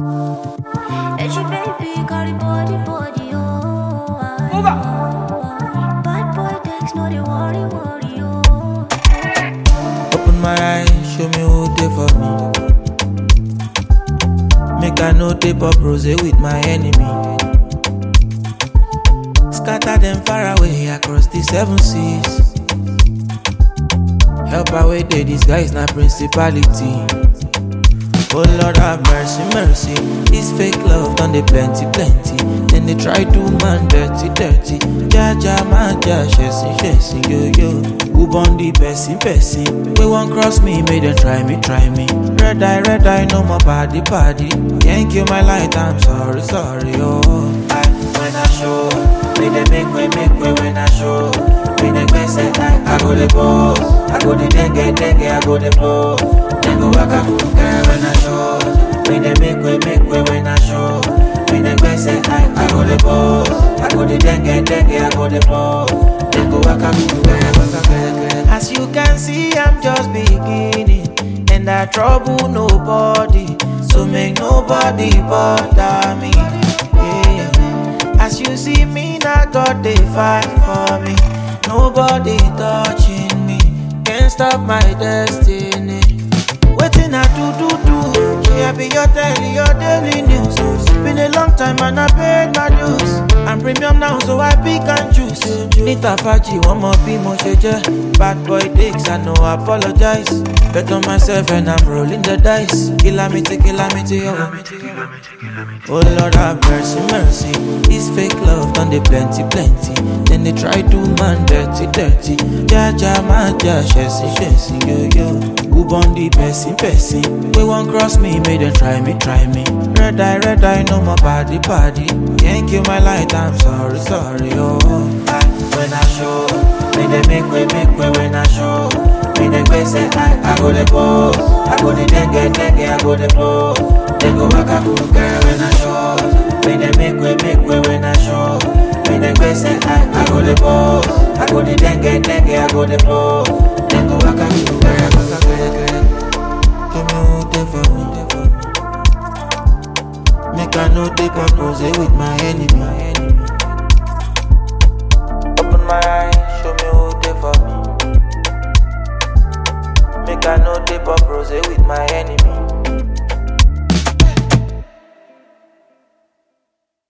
And she baby got it body, oh. Bad boy takes no the worry, oh. Open my eyes, show me who they for me. Make I know they pop rose with my enemy. Scatter them far away across the 7 seas. Help away they disguise na principality. Oh Lord have mercy, mercy. This fake love done they plenty. Then they try to man dirty. Ja man ja, chasing, yo. Who born the person? We won't cross me, make them try me. Red eye, no more party. Can't kill my light, I'm sorry, oh. When I show, make them make way when I show. When they go say I go the pose, I go the dengue, I go the blow. Then go waka girl when I show. When they make way when I show. When they go say I go the pose, I go the dengue, I go the blow. Then go waka girl. As you can see, I'm just beginning, and I trouble nobody, so make nobody bother me. Yeah. As you see me, now God they fight for me. Nobody touching me, can't stop my destiny. Waiting I do. Yeah, be your daily news. Been a long time and I paid my dues. I'm premium now, so I pick and choose. Nita Faji, one more be more shade. Bad boy dicks, I know I apologize. Bet on myself and I'm rolling the dice. Calamity, oh Lord have mercy. This fake love done they plenty. Then they try to man dirty. Ja man ja, chasing, yo. Who born the person? We won't cross me, make them try me. Red eye, no more party. Can't kill my light, I'm sorry, oh. When I show, make them make way when I show. When they go say I go the pose, I go the dengue, I go the blow. Then go waka girl when I show. When they make way when I show. When they go say I go the pose, I go the dengue, I go the blow. Then go waka girl. Come on, they for me. Make I know they pop rose with my enemy.